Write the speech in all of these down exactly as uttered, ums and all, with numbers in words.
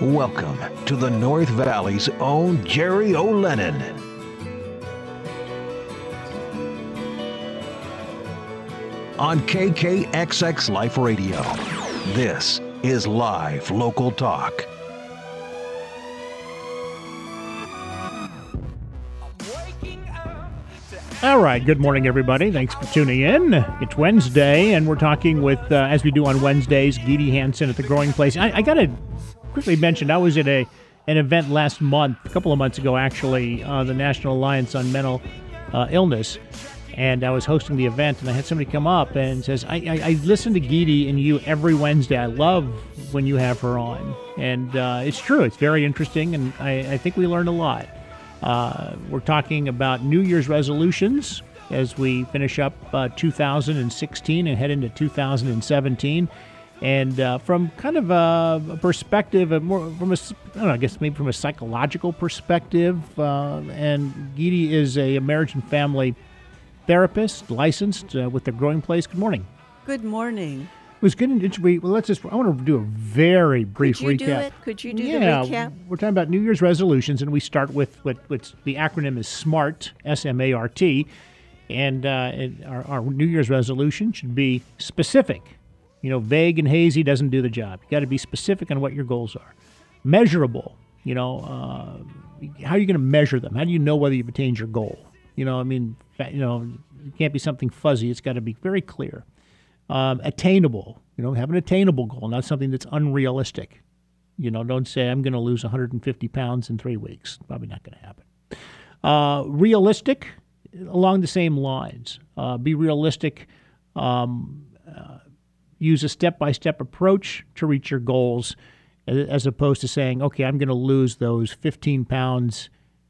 Welcome to the North Valley's own Jerry O'Lennon. On K K X X Life Radio, this is Live Local Talk. All right, good morning, everybody. Thanks for tuning in. It's Wednesday, and we're talking with, uh, as we do on Wednesdays, Geedy Hansen at the Growing Place. I, I got to quickly mention, I was at a an event last month, a couple of months ago, actually, uh, the National Alliance on Mental uh, Illness, and I was hosting the event, and I had somebody come up and says, I, I, I listen to Geedy and you every Wednesday. I love when you have her on. And uh, it's true. It's very interesting, and I, I think we learned a lot. Uh, we're talking about New Year's resolutions as we finish up uh, two thousand sixteen and head into two thousand seventeen. And uh, from kind of a, a perspective, a more from a, I don't know, I guess maybe from a psychological perspective. Uh, and Geedy is a marriage and family therapist, licensed uh, with the Growing Place. Good morning. Good morning. It was good. We, well, let's just. I want to do a very brief Could you recap. do it? Could you do yeah, the recap? We're talking about New Year's resolutions, and we start with what what's the acronym is SMART, S M A R T, and uh, it, our, our New Year's resolution should be specific. You know, vague and hazy doesn't do the job. You got to be specific on what your goals are. Measurable. You know, uh, how are you going to measure them? How do you know whether you've attained your goal? You know, I mean, you know, it can't be something fuzzy. It's got to be very clear. Um, attainable, you know, have an attainable goal, not something that's unrealistic. You know, don't say I'm going to lose one hundred fifty pounds in three weeks. Probably not going to happen. Uh, realistic, along the same lines. Uh, be realistic. Um, uh, use a step-by-step approach to reach your goals, as opposed to saying, okay, I'm going to lose those fifteen pounds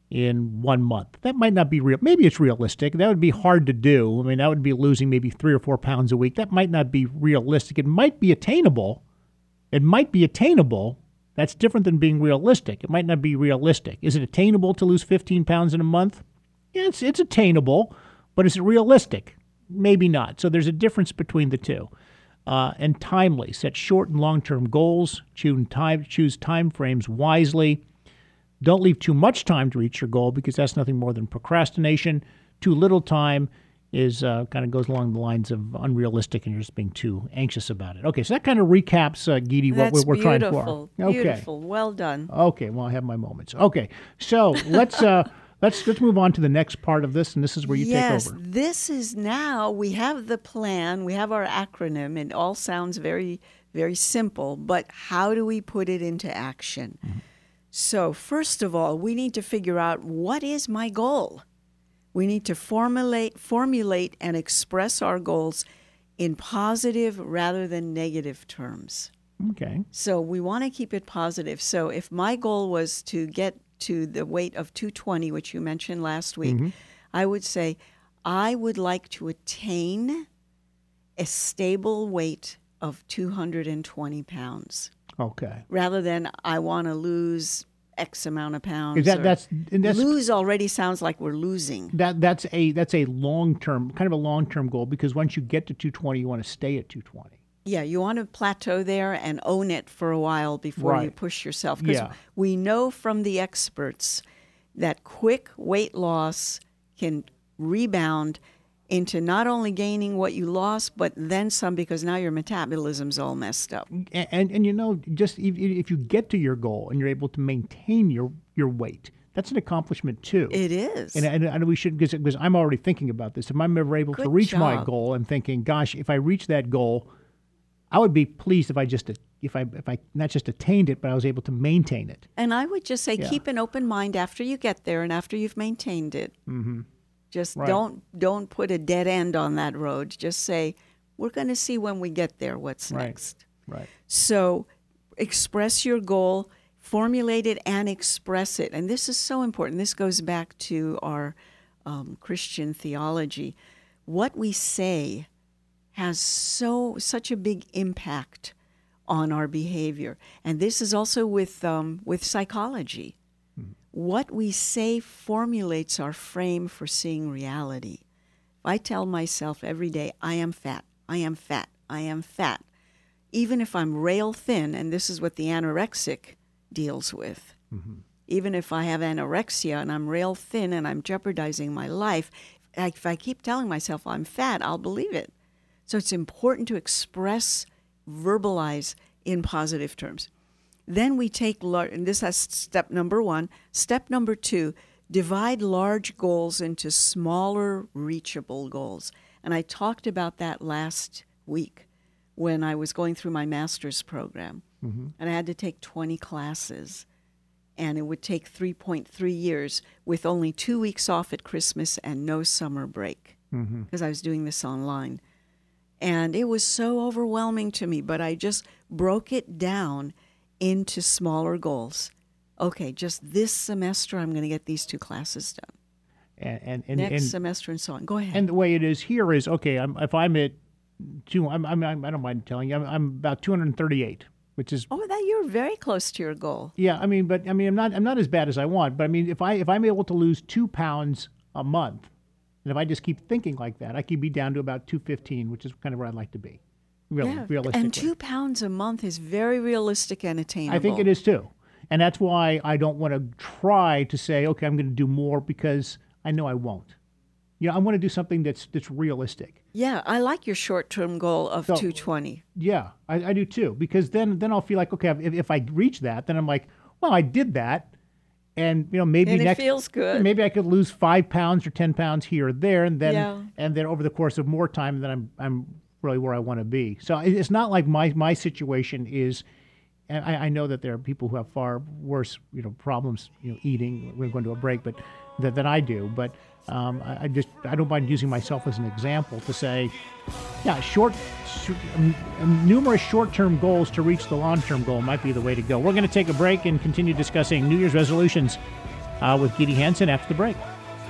in one month. That might not be real. Maybe it's realistic. That would be hard to do. I mean, that would be losing maybe three or four pounds a week. That might not be realistic. It might be attainable. It might be attainable. That's different than being realistic. It might not be realistic. Is it attainable to lose fifteen pounds in a month? Yeah, it's, it's attainable, but is it realistic? Maybe not. So there's a difference between the two. Uh, and timely. Set short and long-term goals. Choose time, choose time frames wisely. Don't leave too much time to reach your goal, because that's nothing more than procrastination. Too little time is uh, kind of goes along the lines of unrealistic, and you're just being too anxious about it. Okay, so that kind of recaps, uh, Geedy, what That's we're, we're trying for. beautiful. Okay. Beautiful. Well done. Okay, well, I have my moments. Okay, so let's uh, let's let's move on to the next part of this, and this is where you yes, take over. Yes, this is now, we have the plan, we have our acronym. It all sounds very, very simple, but how do we put it into action? Mm-hmm. So first of all, we need to figure out, what is my goal? We need to formulate, formulate and express our goals in positive rather than negative terms. Okay. So we want to keep it positive. So if my goal was to get to the weight of two twenty, which you mentioned last week, mm-hmm. I would say, I would like to attain a stable weight of two hundred twenty pounds. Okay. Rather than I want to lose X amount of pounds. Is that, that's, that's lose already sounds like we're losing. That that's a that's a long term kind of a long term goal, because once you get to two twenty, you want to stay at two twenty. Yeah, you want to plateau there and own it for a while before right. you push yourself. Because yeah. we know from the experts that quick weight loss can rebound into not only gaining what you lost, but then some, because now your metabolism's all messed up. And, and, and you know, just if, if you get to your goal and you're able to maintain your, your weight, that's an accomplishment too. It is. And, and, and we should, because, because I'm already thinking about this. If I'm ever able Good to reach job. my goal, I'm thinking, gosh, if I reach that goal, I would be pleased if I just, if I, if I not just attained it, but I was able to maintain it. And I would just say, yeah. keep an open mind after you get there and after you've maintained it. Mm-hmm. Just right. don't don't put a dead end on that road. Just say, we're going to see when we get there what's right. next. Right. So express your goal, formulate it, and express it. And this is so important. This goes back to our um, Christian theology. What we say has so such a big impact on our behavior. And this is also with um, with psychology. What we say formulates our frame for seeing reality. If I tell myself every day, I am fat, I am fat, I am fat, even if I'm rail thin, and this is what the anorexic deals with. Mm-hmm. Even if I have anorexia and I'm real thin and I'm jeopardizing my life, if I keep telling myself I'm fat, I'll believe it. So it's important to express, verbalize in positive terms. Then we take, lar- and this is step number one. Step number two, divide large goals into smaller, reachable goals. And I talked about that last week when I was going through my master's program. Mm-hmm. And I had to take twenty classes. And it would take three point three years with only two weeks off at Christmas and no summer break because mm-hmm. I was doing this online. And it was so overwhelming to me, but I just broke it down into smaller goals. Okay, just this semester I'm going to get these two classes done. And, and, and Next and, semester and so on. Go ahead. And the way it is here is, okay, I'm, if I'm at two, I'm, I'm, I'm, I don't mind telling you, I'm, I'm about two hundred thirty-eight. Which is oh, that you're very close to your goal. Yeah, I mean, but I mean, I'm not I'm not as bad as I want. But I mean, if I if I'm able to lose two pounds a month, and if I just keep thinking like that, I could be down to about two fifteen, which is kind of where I'd like to be. Real, yeah, realistically. And two pounds a month is very realistic and attainable. I think it is too, and that's why I don't want to try to say, okay, I'm going to do more because I know I won't. You know, I want to do something that's that's realistic. Yeah, I like your short-term goal of So, two twenty. Yeah, I, I do too, because then then I'll feel like, okay, if, if I reach that, then I'm like, well, I did that, and you know maybe And it next feels good. maybe I could lose five pounds or ten pounds here or there, and then Yeah. and then over the course of more time, then I'm I'm really where I want to be. So it- it's not like my my situation is. And I, I know that there are people who have far worse, you know, problems, you know, eating. We're going to a break, but that than I do. But um, I, I just I don't mind using myself as an example to say, yeah, short, short um, numerous short-term goals to reach the long-term goal might be the way to go. We're going to take a break and continue discussing New Year's resolutions uh, with Gidi Hansen after the break.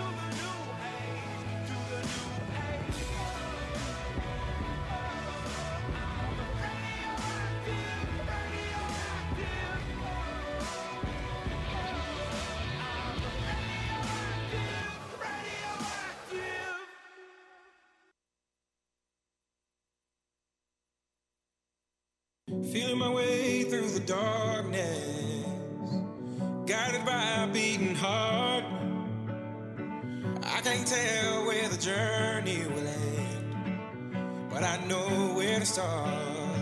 Feeling my way through the darkness, guided by a beating heart. I can't tell where the journey will end, but I know where to start.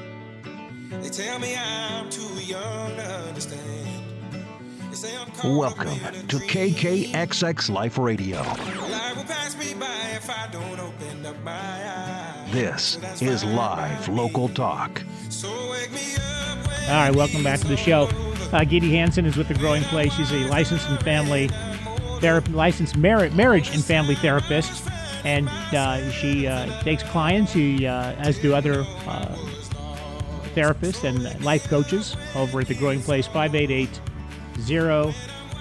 They tell me I'm too young to understand. They say I'm caught Welcome up in a to dream. K K X X Life Radio. Life will pass me by if I don't open up my eyes. This So that's is fine live by me. local talk. So wake me up when All right, welcome back to the show. Uh, Gidi Hansen is with The Growing Place. She's a licensed and family therapy, licensed mar- marriage and family therapist, and uh, she uh, takes clients. She, uh, as do other uh, therapists and life coaches over at The Growing Place. five eight eight, zero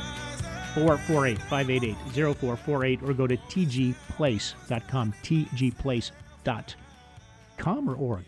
four four eight, five eight eight, zero four four eight, or go to t g place dot com, t g place dot com or org.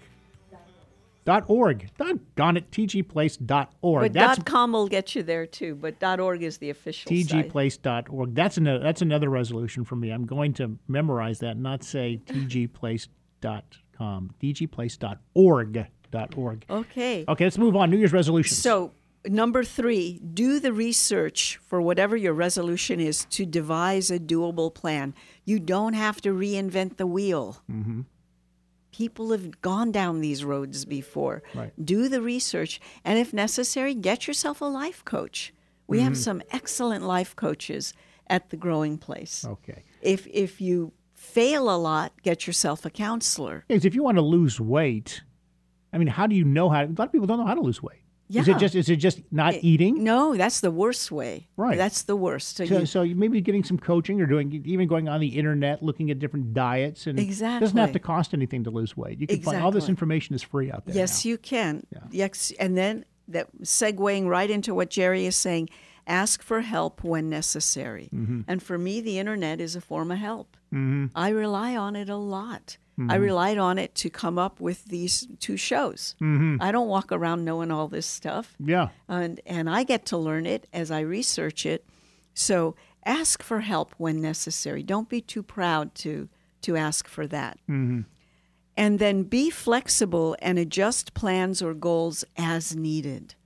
Dot org. Doggone it, t g place dot org. But That's dot .com will get you there too, but dot .org is the official t g site. place dot org. That's another, that's another resolution for me. I'm going to memorize that, not say t g place dot com. t g place dot org. Dot org. Okay. Okay, let's move on. New Year's resolutions. So, number three, do the research for whatever your resolution is to devise a doable plan. You don't have to reinvent the wheel. Mm-hmm. People have gone down these roads before. Right. Do the research, and if necessary, get yourself a life coach. We Mm-hmm. have some excellent life coaches at The Growing Place. Okay. If if you fail a lot, get yourself a counselor. Because if you want to lose weight, I mean, how do you know how? A lot of people don't know how to lose weight. Is Yeah. it just is it just not eating? No, that's the worst way. Right. That's the worst. So So, you- so you maybe getting some coaching or doing even going on the internet, looking at different diets, and it doesn't have Exactly. to cost anything to lose weight. You can find all this Exactly. information is free out there. Yes, now. you can. Yeah. Yes, and then that segueing right into what Jerry is saying, ask for help when necessary. Mm-hmm. And for me, the internet is a form of help. Mm-hmm. I rely on it a lot. I relied on it to come up with these two shows. Mm-hmm. I don't walk around knowing all this stuff. Yeah. And, and I get to learn it as I research it. So ask for help when necessary. Don't be too proud to, to ask for that. Mm-hmm. And then be flexible and adjust plans or goals as needed.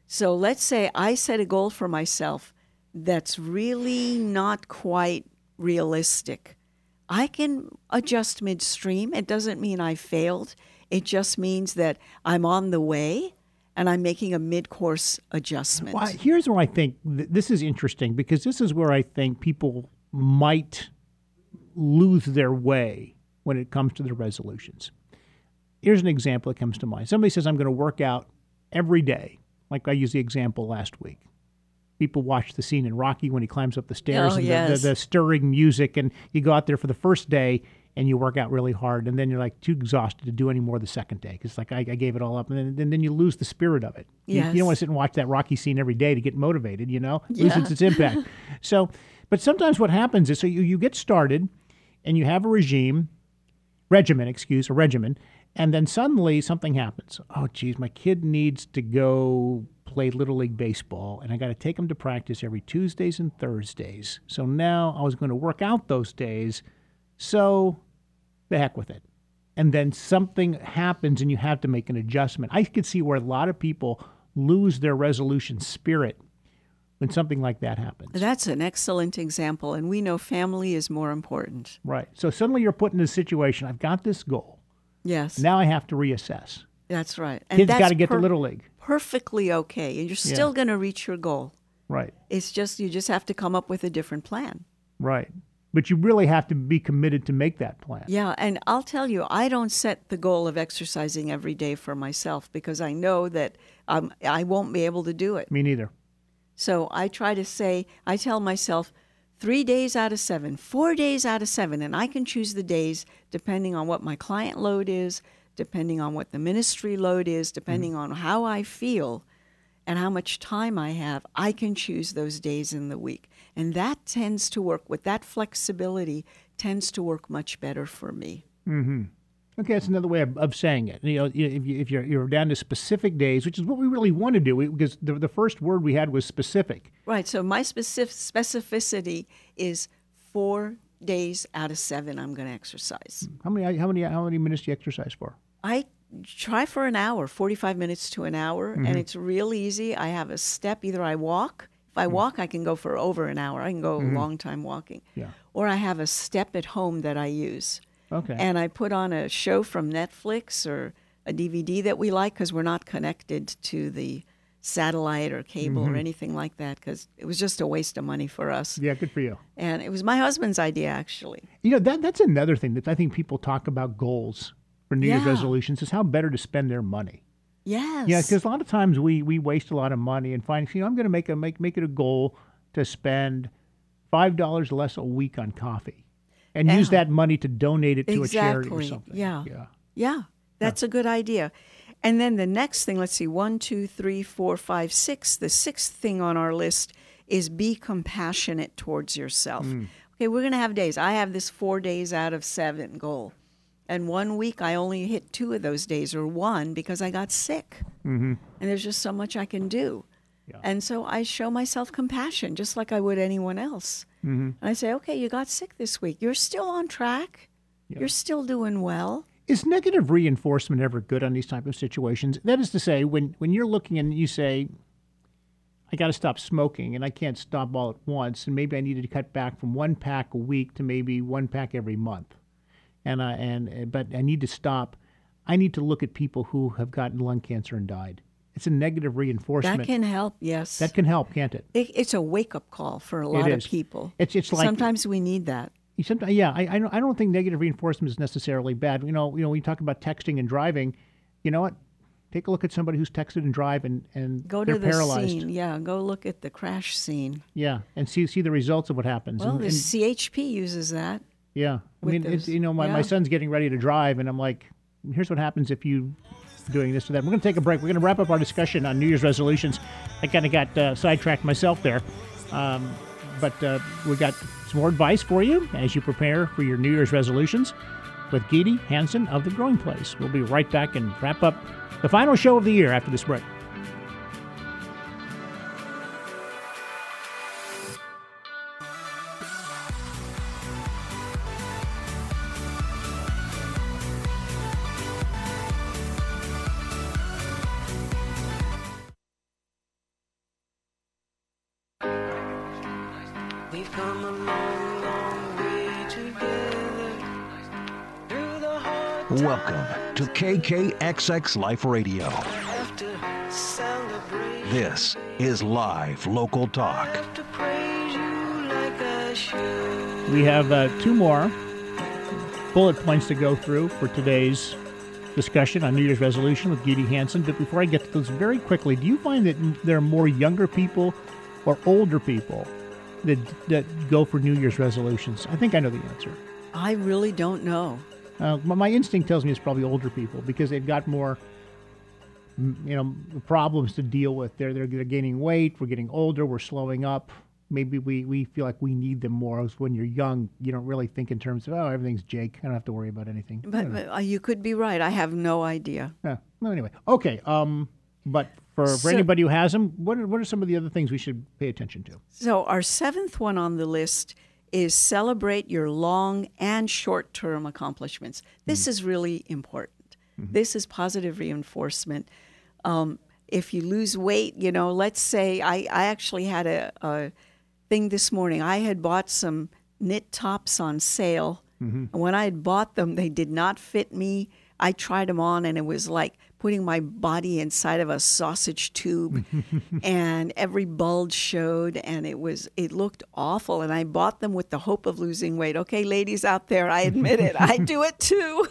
So let's say I set a goal for myself that's really not quite realistic. I can adjust midstream. It doesn't mean I failed. It just means that I'm on the way and I'm making a mid-course adjustment. Well, here's where I think th- this is interesting, because this is where I think people might lose their way when it comes to their resolutions. Here's an example that comes to mind. Somebody says, I'm going to work out every day. Like I used the example last week. People watch the scene in Rocky when he climbs up the stairs, Oh, and yes. the, the, the stirring music, and you go out there for the first day and you work out really hard, and then you're like too exhausted to do any more the second day because like I, I gave it all up, and then, and then you lose the spirit of it. You, Yes. you don't want to sit and watch that Rocky scene every day to get motivated, you know? Yeah. Loses its impact. So, but sometimes what happens is so you, you get started and you have a regime, regimen, excuse, a regimen, and then suddenly something happens. Oh, geez, my kid needs to go play Little League Baseball, and I got to take him to practice every Tuesdays and Thursdays. So now I was going to work out those days, so the heck with it. And then something happens and you have to make an adjustment. I could see where a lot of people lose their resolution spirit when something like that happens. That's an excellent example, and we know family is more important. Right. So suddenly you're put in a situation, I've got this goal. Yes, Now I have to reassess. that's right. And Kids that's got to get per- to Little League. perfectly okay, and you're still going to reach your goal. Right. It's just you just have to come up with a different plan. Right. But you really have to be committed to make that plan. Yeah, and I'll tell you, I don't set the goal of exercising every day for myself because I know that um, I won't be able to do it. Me neither. So I try to say, I tell myself, three days out of seven, four days out of seven, and I can choose the days depending on what my client load is, depending on what the ministry load is, depending Mm-hmm. on how I feel and how much time I have. I can choose those days in the week. And that tends to work, with that flexibility, tends to work much better for me. Okay, that's another way of, of saying it. You know, if, you, if you're, you're down to specific days, which is what we really want to do, we, because the, the first word we had was specific. Right, so my specific specificity is four days out of seven I'm going to exercise. How many how many how many minutes do you exercise for? I try for an hour, forty-five minutes to an hour, and it's real easy. I have a step. Either I walk. If I walk, I can go for over an hour. I can go a long time walking. Yeah. Or I have a step at home that I use. Okay. And I put on a show from Netflix or a D V D that we like because we're not connected to the satellite or cable or anything like that because it was just a waste of money for us. Yeah, good for you. And it was my husband's idea, actually. You know, that that's another thing that I think people talk about goals for New Year's Yeah. resolutions is how better to spend their money. Yes. Yeah, because a lot of times we, we waste a lot of money and find, you know, I'm going to make a make make it a goal to spend five dollars less a week on coffee, and use Yeah. that money to donate it to a charity or Exactly. something. Yeah. yeah. Yeah, that's a good idea. And then the next thing, let's see, one, two, three, four, five, six. The sixth thing on our list is be compassionate towards yourself. Okay, we're going to have days. I have this four days out of seven goal. And one week I only hit two of those days, or one, because I got sick. Mm-hmm. And there's just so much I can do. Yeah. And so I show myself compassion, just like I would anyone else. Mm-hmm. And I say, okay, you got sick this week. You're still on track. Yeah. You're still doing well. Is negative reinforcement ever good on these type of situations? That is to say, when, when you're looking and you say, I got to stop smoking and I can't stop all at once, and maybe I needed to cut back from one pack a week to maybe one pack every month, and I, and but I need to stop. I need to look at people who have gotten lung cancer and died. It's a negative reinforcement. That can help, yes. That can help, can't it? It, it's a wake-up call for a lot of is. people. It's it's like Sometimes we need that. You Sometimes, yeah, I, I don't, I don't think negative reinforcement is necessarily bad. You know, you know, when you talk about texting and driving, you know what? Take a look at somebody who's texted and drive and, and Go they're to the paralyzed. scene. Yeah, go look at the crash scene. Yeah, and see see the results of what happens. Well, and, the and- C H P uses that. yeah, I with mean, it's, those- you know, my, my yeah. son's getting ready to drive, and I'm like, here's what happens if you doing this or that. We're going to take a break. We're going to wrap up our discussion on New Year's resolutions. I kind of got uh, sidetracked myself there. Um, But uh, we got some more advice for you as you prepare for your New Year's resolutions with Geety Hansen of The Growing Place. We'll be right back and wrap up the final show of the year after this break. Welcome to K K X X Life Radio. This is live local talk. We have uh, two more bullet points to go through for today's discussion on New Year's resolution with Gidi Hansen. But before I get to those, very quickly, do you find that there are more younger people or older people that that go for New Year's resolutions? I think I know the answer. I really don't know. Uh, my instinct tells me it's probably older people because they've got more, you know, problems to deal with. They're they're, they're gaining weight. We're getting older. We're slowing up. Maybe we, we feel like we need them more. As when you're young, you don't really think in terms of, oh, everything's Jake. I don't have to worry about anything. But, but uh, you could be right. I have no idea. Yeah. Well, anyway, okay. Um, but for, for So- anybody who has them, what are, what are some of the other things we should pay attention to? So our seventh one on the list is celebrate your long and short-term accomplishments. This Mm-hmm. is really important. This is positive reinforcement. Um, if you lose weight, you know, let's say I, I actually had a, a thing this morning. I had bought some knit tops on sale. Mm-hmm. And when I had bought them, they did not fit me. I tried them on, and it was like putting my body inside of a sausage tube, and every bulge showed, and it was it looked awful. And I bought them with the hope of losing weight. Okay, ladies out there, I admit it. I do it too.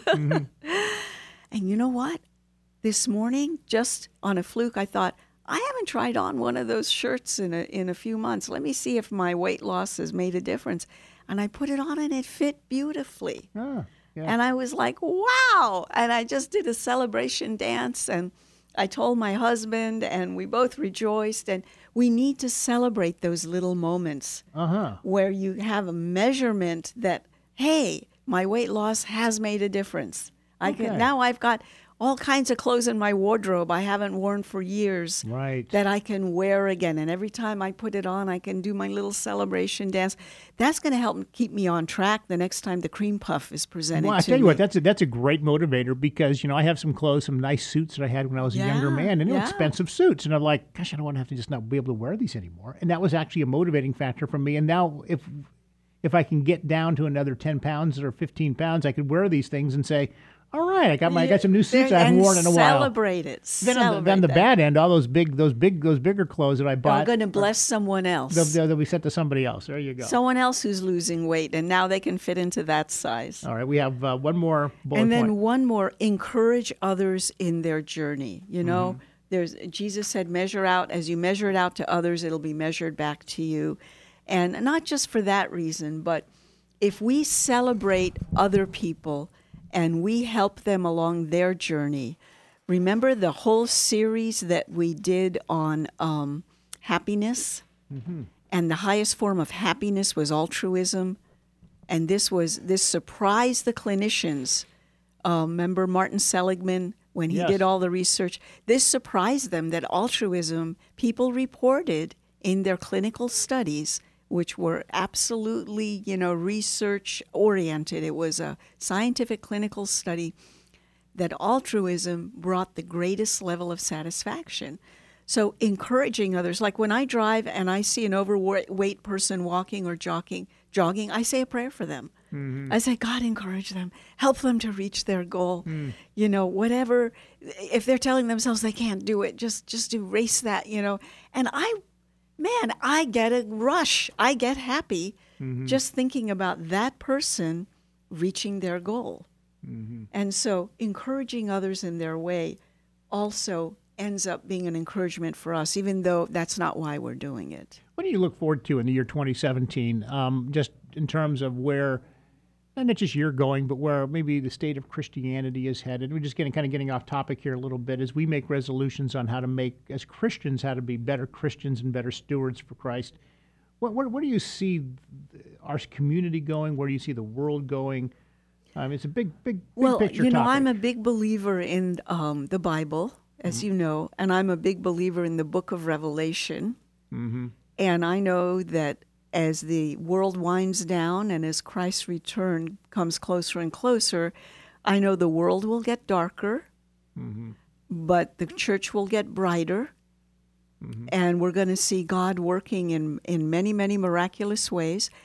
And you know what? This morning, just on a fluke, I thought, I haven't tried on one of those shirts in a in a few months. Let me see if my weight loss has made a difference. And I put it on, and it fit beautifully. Ah, yeah. And I was like, wow. And I just did a celebration dance, and I told my husband, and we both rejoiced. And we need to celebrate those little moments Uh-huh. where you have a measurement that, hey, my weight loss has made a difference. I Okay. can now I've got all kinds of clothes in my wardrobe I haven't worn for years Right. that I can wear again. And every time I put it on, I can do my little celebration dance. That's going to help keep me on track the next time the cream puff is presented Well, I to tell you me. what, that's a, that's a great motivator because, you know, I have some clothes, some nice suits that I had when I was a younger Yeah, man, and they were yeah. expensive suits. And I'm like, gosh, I don't want to have to just not be able to wear these anymore. And that was actually a motivating factor for me. And now if if I can get down to another ten pounds or fifteen pounds, I could wear these things and say, all right, I got my I got some new suits There- I haven't and worn in a while. Celebrate it. Then on the, Celebrate then the that. bad end, all those big, those big, those bigger clothes that I Are bought, going to bless someone else. they'll, they'll, they'll be sent to somebody else. There you go. Someone else who's losing weight, and now they can fit into that size. All right, we have uh, one more bullet And then point. one more, encourage others in their journey. You know, Mm-hmm. there's Jesus said, measure out, as you measure it out to others, it'll be measured back to you. And not just for that reason, but if we celebrate other people and we help them along their journey, remember the whole series that we did on um, happiness? Mm-hmm. And the highest form of happiness was altruism. And this was this surprised the clinicians. Uh, remember Martin Seligman, when he Yes. did all the research? This surprised them that altruism, people reported in their clinical studies, which were absolutely, you know, research oriented. It was a scientific clinical study that altruism brought the greatest level of satisfaction. So encouraging others, like when I drive and I see an overweight person walking or jogging, jogging, I say a prayer for them. Mm-hmm. I say, God, encourage them, help them to reach their goal. Mm. You know, whatever, if they're telling themselves they can't do it, just just erase that, you know. And I, man, I get a rush. I get happy Mm-hmm. just thinking about that person reaching their goal. Mm-hmm. And so encouraging others in their way also ends up being an encouragement for us, even though that's not why we're doing it. What do you look forward to in the year twenty seventeen, um, just in terms of where, not just you're going, but where maybe the state of Christianity is headed? We're just getting kind of getting off topic here a little bit as we make resolutions on how to make, as Christians, how to be better Christians and better stewards for Christ. What, where, where do you see our community going? Where do you see the world going? Um, it's a big, big, big Well, picture you know, topic. I'm a big believer in um, the Bible, as you know, and I'm a big believer in the book of Revelation. Mm-hmm. And I know that as the world winds down and as Christ's return comes closer and closer, I know the world will get darker, Mm-hmm. but the church will get brighter. Mm-hmm. And we're going to see God working in, in many, many miraculous ways.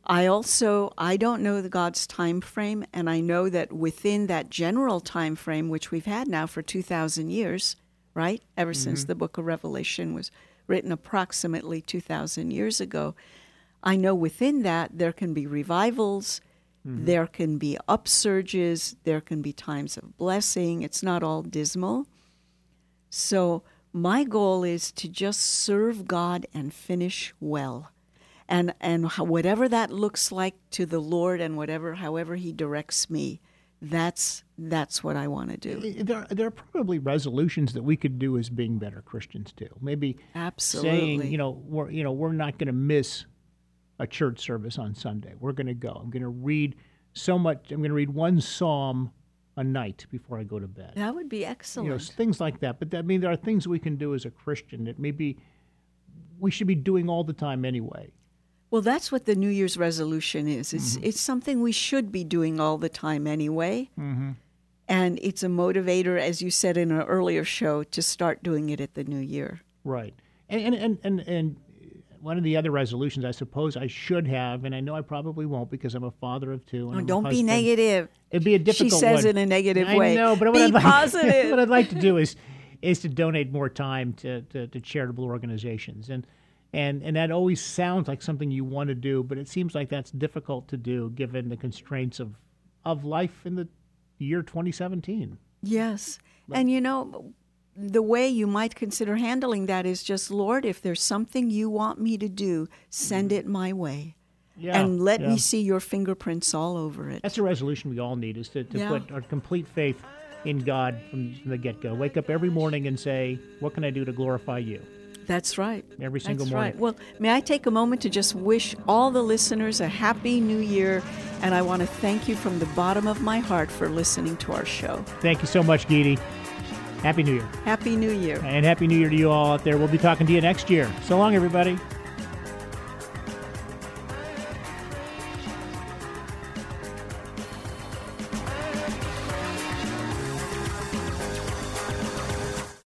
I also, I don't know the God's time frame, and I know that within that general time frame, which we've had now for two thousand years, right? Ever mm-hmm. since the book of Revelation was written approximately two thousand years ago, I know within that there can be revivals, mm-hmm. there can be upsurges, there can be times of blessing. It's not all dismal. So my goal is to just serve God and finish well. And and whatever that looks like to the Lord, and whatever, however He directs me, that's that's what I want to do. There, there are probably resolutions that we could do as being better Christians too. Maybe Absolutely. saying, you know, we're you know we're not going to miss a church service on Sunday. We're going to go. I'm going to read so much. I'm going to read one psalm a night before I go to bed. That would be excellent. You know, things like that. But that, I mean, there are things we can do as a Christian that maybe we should be doing all the time anyway. Well, that's what the New Year's resolution is. It's Mm-hmm. it's something we should be doing all the time anyway. Mm-hmm. And it's a motivator, as you said in an earlier show, to start doing it at the New Year. Right. And and, and, and and one of the other resolutions I suppose I should have, and I know I probably won't because I'm a father of two. And Oh, I'm a don't be husband. negative. It'd be a difficult She says one. in a negative I way. know, but what Be I'd like, positive. what I'd like to do is is to donate more time to, to, to charitable organizations. And And and that always sounds like something you want to do, but it seems like that's difficult to do given the constraints of, of life in the year twenty seventeen. Yes. And you know, the way you might consider handling that is just, Lord, if there's something you want me to do, send it my way. Yeah, and let yeah. me see your fingerprints all over it. That's a resolution we all need, is to, to Yeah. put our complete faith in God from, from the get-go. Wake up every morning and say, what can I do to glorify you? That's right. Every single That's morning. Right. Well, may I take a moment to just wish all the listeners a happy new year, and I want to thank you from the bottom of my heart for listening to our show. Thank you so much, Geety. Happy New Year. Happy New Year. And Happy New Year to you all out there. We'll be talking to you next year. So long, everybody.